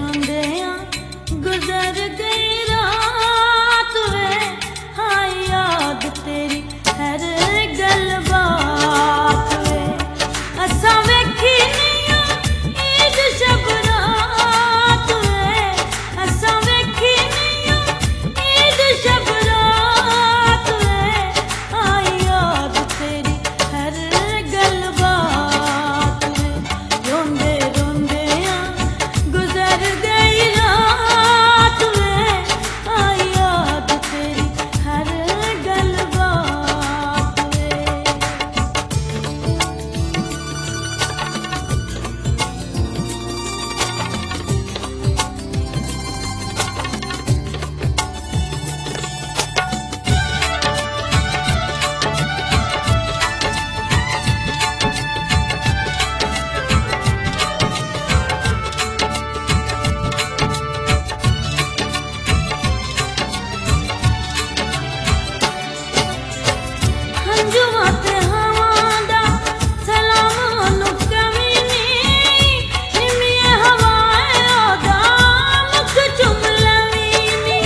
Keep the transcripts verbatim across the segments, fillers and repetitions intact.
रोंदियां गुजर गई रात वे, हाय याद तेरी हर गल बात वे। असां वेखी नहीं ईद शब रात वे, असां वेखी नहीं ईद शब रात वे, हाय याद तेरी हर गल बात वे। रोंदे रोंदियां गुजर गई रात वे, हाय याद तेरी हर गल बात वे। हंजुआं ते हवां दा सलाम ओनू कवी नी, हिम्मिए हवाए ओदा मुख चुम लवी नी।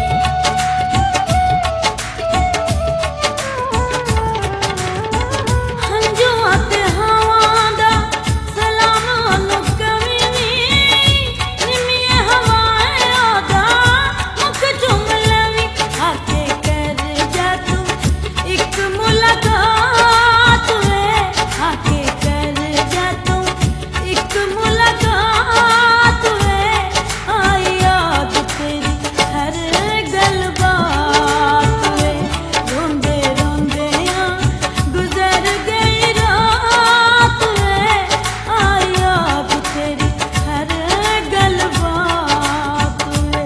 हंजुआं ते हवां दा सलाम ओनू कवी नी, हिम्मिए हवाए ओदा मुख चुम लवी। आके कर जा तू इक मुलाकात वे, आके कर जा तू इक मुलाकात वे, हाय याद तेरी हर गल बात वे। रोंदे रोंदियां गुजर गई रात वे, हाय याद तेरी हर गल बात वे।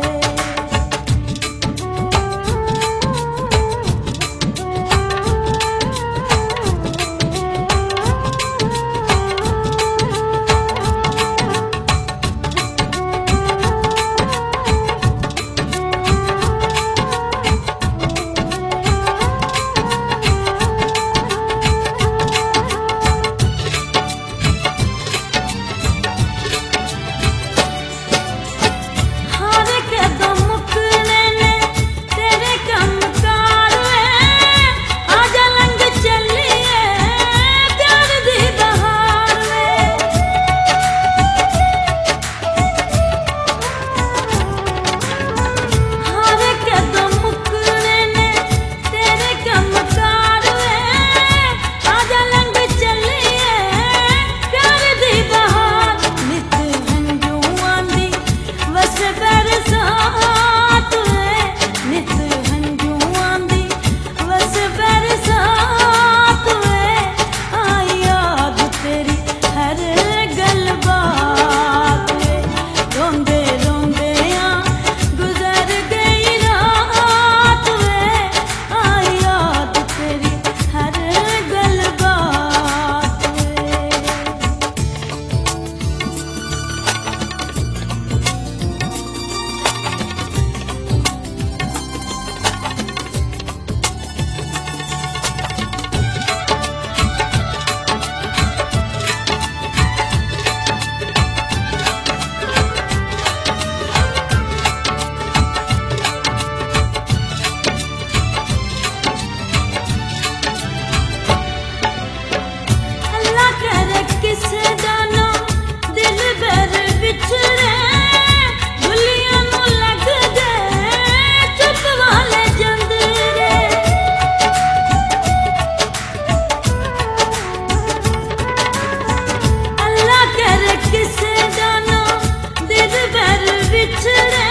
हार के दो मुकने ने तेरे कमकार वे, आजा लंघ चलिए प्यार दी बहार वे। हार के दो मुकने ने तेरे कमकार वे, आजा लंघ चलिए प्यार दी बहार। नित हंजुआं दी वस बरसात वे, नित हंजुआं दी वस बरसात वे, हाय याद तेरी हर गल बात वे। रोंदे रोंदियां गुजर गई रात वे, हाय याद तेरी हर गल बात वे। अल्लाह करे किसे जानो दिल बर बिछड़े, भुलियां नू लग गए चुप वाले जंदरे। अल्लाह करे किसे जानो दिल बर बिछड़े,